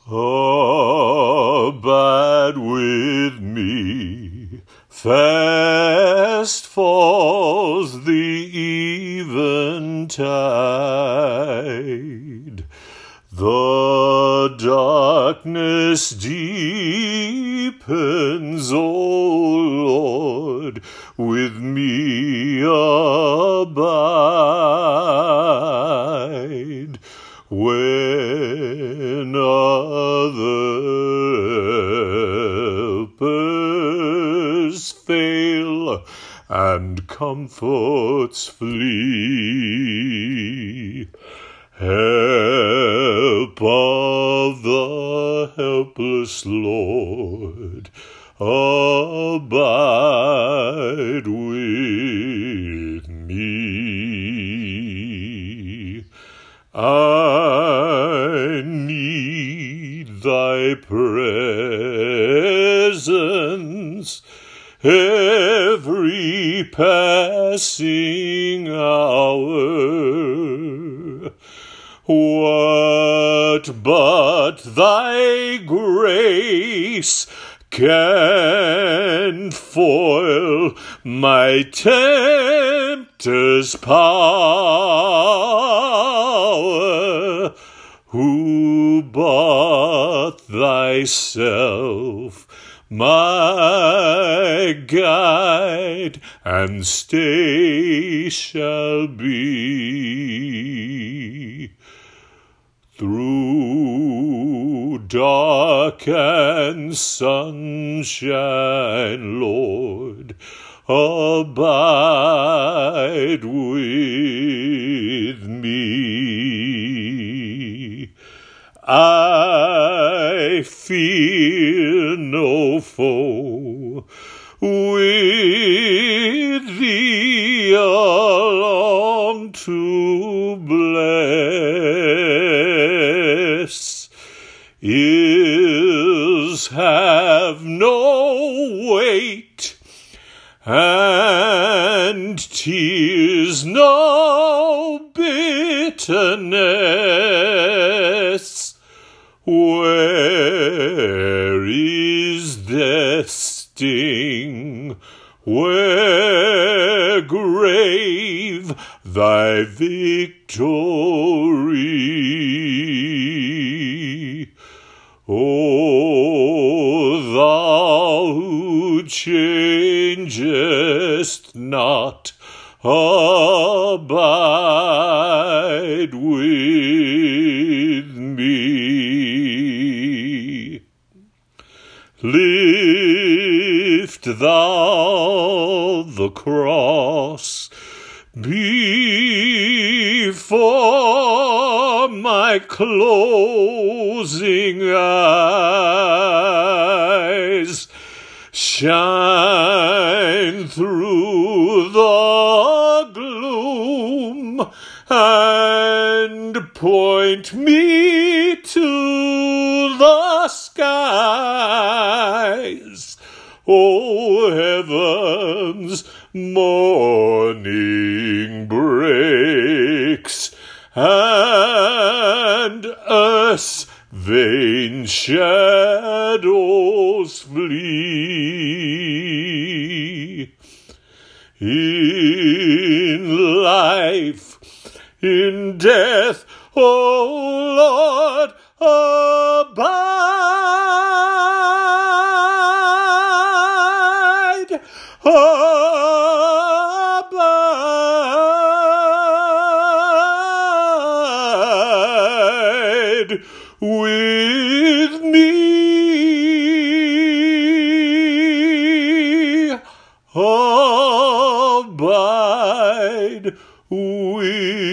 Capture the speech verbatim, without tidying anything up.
Abide with me, fast falls the eventide. The darkness deepens, O Lord, with me abide. When other helpers fail and comforts flee, help of the helpless Lord, abide with me. I need thy presence every passing hour. What but thy grace can foil my tempter's power? Who but thyself my guide and stay shall be? Through dark and sunshine, Lord, abide with me. I fear no foe, with thee along to bless. Ills have no weight, and tears no bitterness. Where is death's sting? Where, grave, thy victory? O thou who changest not, abide with me. Lift thou the cross before my closing eyes. Shine through the gloom and point me to the skies. O heavens, morning breaks, and earth's vain shadows flee. In life, in death, O Lord, abide, abide with me, abide with